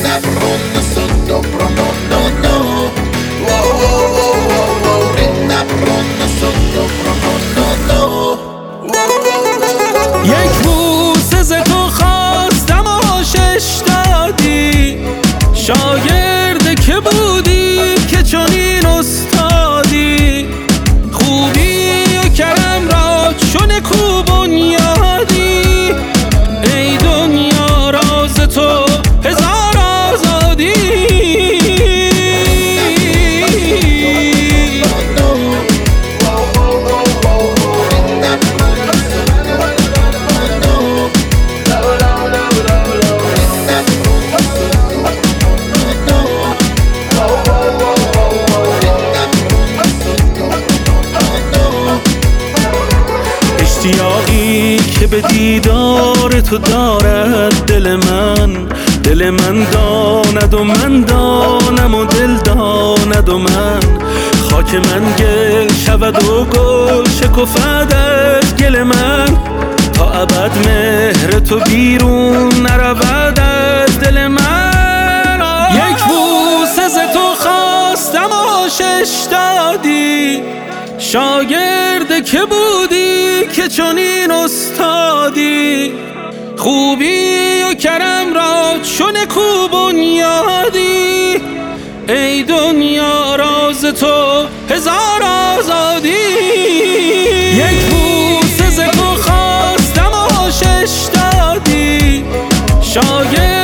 pronto sotto promondo no. Rinda pronto sotto promondo no. یک بوسه ز تو خواستم و شش دادی، شاگرد که بودی که چنین استادی، خوبی و کرم را چون نکو بنیادی، ای دنیا راز تو هزار آزادی. اشتیاقی که به دیدار تو دارد دل من داند و من دانم و دل داند و من، خاک من گل شود و گل شکفد از گل من، تا ابد مهر تو بیرون نرود از دل من. یک بوسه ز تو خواستم و شش دادی، شاگرد که بودی که چنین استادی، خوبی و کرم را چون نکو بنیادی، ای دنیا راز تو هزار آزادی. یک بوسه ز تو خواستم و شش دادی، شاگرد